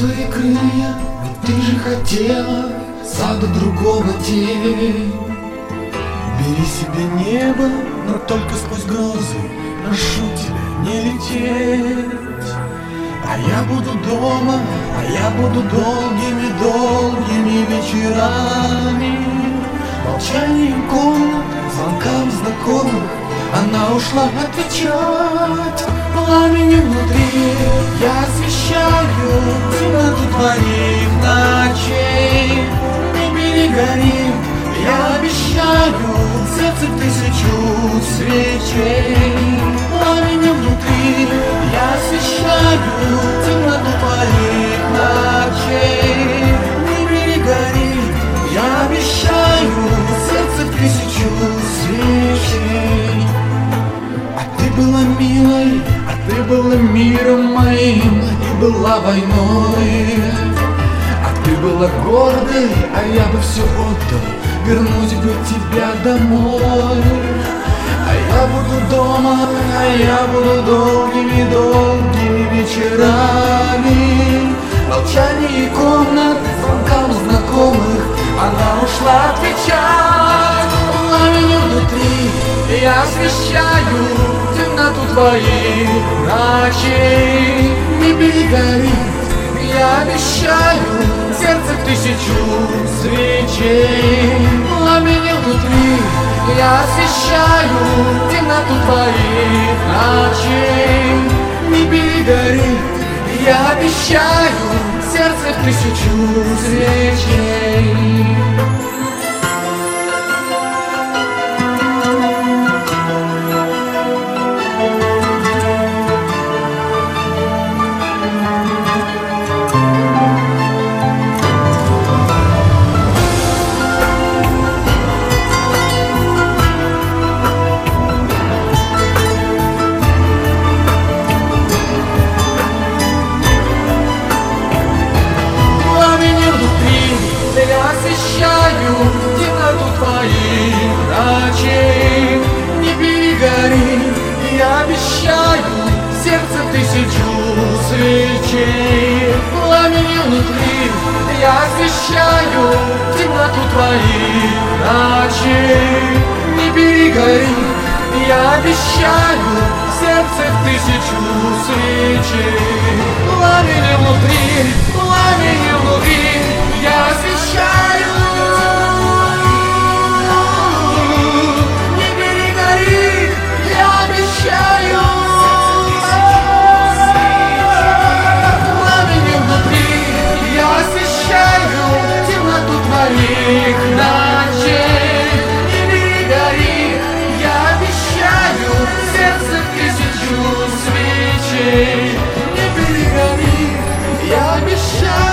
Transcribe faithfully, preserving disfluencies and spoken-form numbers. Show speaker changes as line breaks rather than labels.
свои крылья, ведь ты же хотела сада другого тень. Бери себе небо, но только сквозь грозы, прошу тебя не лететь. А я буду дома, а я буду долгими-долгими вечерами, молчанием комнат, звонкам знакомых она ушла отвечать. Пламенем внутри я освещаю темноту твоих ночей. Не бери, гори, я обещаю сердце тысячу свечей. Пламенем внутри я освещаю темноту твоих ночей. Не бери, гори, я обещаю сердце тысячу свечей. А ты была милой, а ты была миром моим и была войной. А ты была гордой, а я бы все отдал, вернуть бы тебя домой. А я буду дома, а я буду долгими-долгими вечерами, молчание комнат, звонкам знакомых она ушла отвечать. Пламенем внутри я освещаю темноту твоих ночей. Не бери, гори, я обещаю сердце тысячу свечей. Пламенем внутри я освещаю темноту твоих ночей. Не бери, гори, я обещаю сердце тысячу свечей. Освещаю темноту твоих ночей. Не бери, гори, я обещаю сердце тысячу свечей. Пламенем внутри я освещаю темноту твоих ночей. Не бери, гори, я обещаю сердце тысячу свечей. Пламенем внутри, пламенем внутри я освещаю. Не бери, гори, я обещаю. Пламенем внутри я освещаю темноту твоих ночей. Не бери, гори, я обещаю сердце тысячу свечей. Не бери, гори, я обещаю.